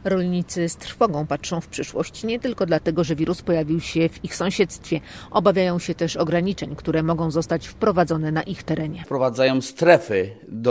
Rolnicy z trwogą patrzą w przyszłość, nie tylko dlatego, że wirus pojawił się w ich sąsiedztwie. Obawiają się też ograniczeń, które mogą zostać wprowadzone na ich terenie. Wprowadzają strefy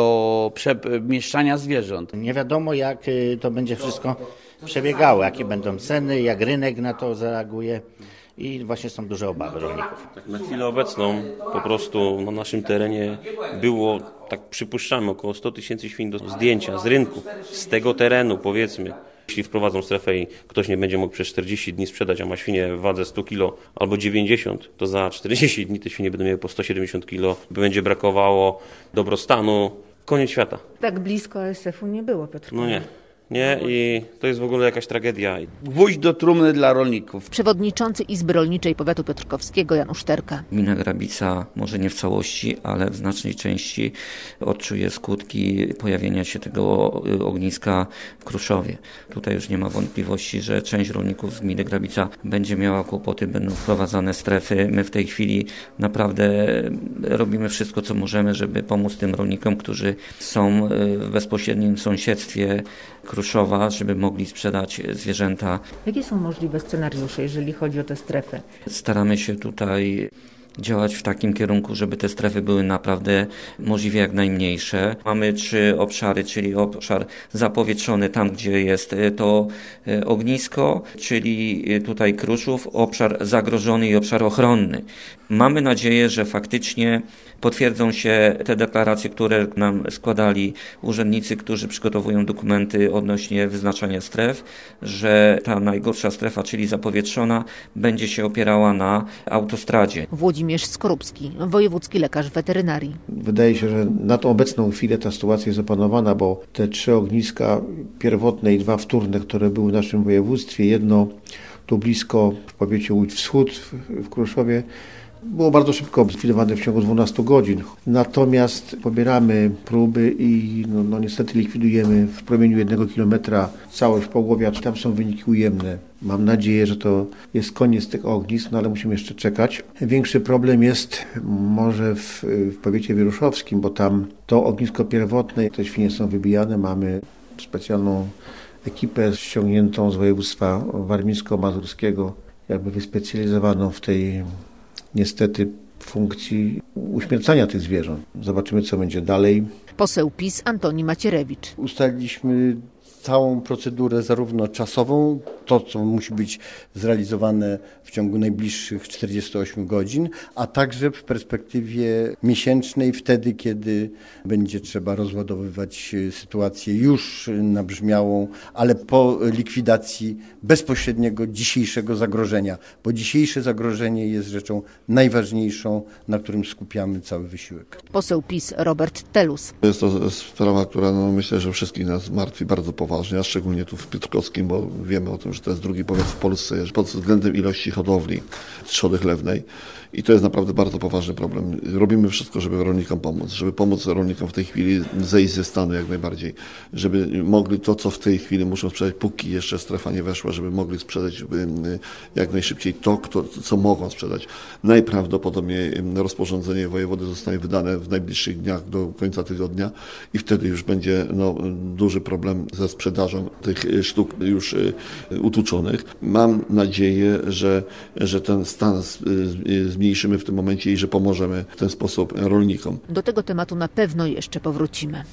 do przemieszczania zwierząt. Nie wiadomo, jak to będzie wszystko przebiegało, jakie będą ceny, jak rynek na to zareaguje. I właśnie są duże obawy rolników. Tak, na chwilę obecną po prostu na naszym terenie było, tak przypuszczamy, około 100 000 świń do zdjęcia z rynku, z tego terenu powiedzmy. Jeśli wprowadzą strefę i ktoś nie będzie mógł przez 40 dni sprzedać, a ma świnie w wadze 100 kg albo 90, to za 40 dni te świnie będą miały po 170 kg. Będzie brakowało dobrostanu. Koniec świata. Tak blisko ASF-u nie było, Piotr. No nie. Nie, i to jest w ogóle jakaś tragedia. Gwóźdź do trumny dla rolników. Przewodniczący Izby Rolniczej Powiatu Piotrkowskiego Janusz Terka. Gmina Grabica może nie w całości, ale w znacznej części odczuje skutki pojawienia się tego ogniska w Kruszowie. Tutaj już nie ma wątpliwości, że część rolników z gminy Grabica będzie miała kłopoty, będą wprowadzane strefy. My w tej chwili naprawdę robimy wszystko, co możemy, żeby pomóc tym rolnikom, którzy są w bezpośrednim sąsiedztwie Kruszowa, żeby mogli sprzedać zwierzęta. Jakie są możliwe scenariusze, jeżeli chodzi o tę strefę? Staramy się tutaj działać w takim kierunku, żeby te strefy były naprawdę możliwie jak najmniejsze. Mamy 3 obszary, czyli obszar zapowietrzony, tam gdzie jest to ognisko, czyli tutaj Kruszów, obszar zagrożony i obszar ochronny. Mamy nadzieję, że faktycznie potwierdzą się te deklaracje, które nam składali urzędnicy, którzy przygotowują dokumenty odnośnie wyznaczania stref, że ta najgorsza strefa, czyli zapowietrzona, będzie się opierała na autostradzie. Włodzimierz Skorupski, wojewódzki lekarz weterynarii. Wydaje się, że na tą obecną chwilę ta sytuacja jest opanowana, bo te 3 ogniska pierwotne i 2 wtórne, które były w naszym województwie, jedno tu blisko w powiecie Łódź Wschód w Kruszowie, było bardzo szybko zlikwidowane w ciągu 12 godzin. Natomiast pobieramy próby i niestety likwidujemy w promieniu 1 kilometra całość pogłowia. Tam są wyniki ujemne. Mam nadzieję, że to jest koniec tych ognisk, ale musimy jeszcze czekać. Większy problem jest może w powiecie wieruszowskim, bo tam to ognisko pierwotne, te świnie są wybijane. Mamy specjalną ekipę ściągniętą z województwa warmińsko-mazurskiego, jakby wyspecjalizowaną w tej niestety funkcji uśmiercania tych zwierząt. Zobaczymy, co będzie dalej. Poseł PiS Antoni Macierewicz. Ustaliliśmy całą procedurę zarówno czasową, to co musi być zrealizowane w ciągu najbliższych 48 godzin, a także w perspektywie miesięcznej, wtedy kiedy będzie trzeba rozładowywać sytuację już nabrzmiałą, ale po likwidacji bezpośredniego dzisiejszego zagrożenia, bo dzisiejsze zagrożenie jest rzeczą najważniejszą, na którym skupiamy cały wysiłek. Poseł PiS Robert Telus. Jest to sprawa, która myślę, że wszystkich nas martwi bardzo poważnie, a szczególnie tu w Piotrkowskim, bo wiemy o tym, że to jest drugi powiat w Polsce pod względem ilości hodowli trzody chlewnej i to jest naprawdę bardzo poważny problem. Robimy wszystko, żeby rolnikom pomóc rolnikom w tej chwili zejść ze stanu jak najbardziej, żeby mogli to, co w tej chwili muszą sprzedać, póki jeszcze strefa nie weszła, żeby mogli sprzedać jak najszybciej to, co mogą sprzedać. Najprawdopodobniej rozporządzenie wojewody zostanie wydane w najbliższych dniach do końca tygodnia i wtedy już będzie duży problem ze sprzedażą tych sztuk już utuczonych. Mam nadzieję, że ten stan zmniejszymy w tym momencie i że pomożemy w ten sposób rolnikom. Do tego tematu na pewno jeszcze powrócimy.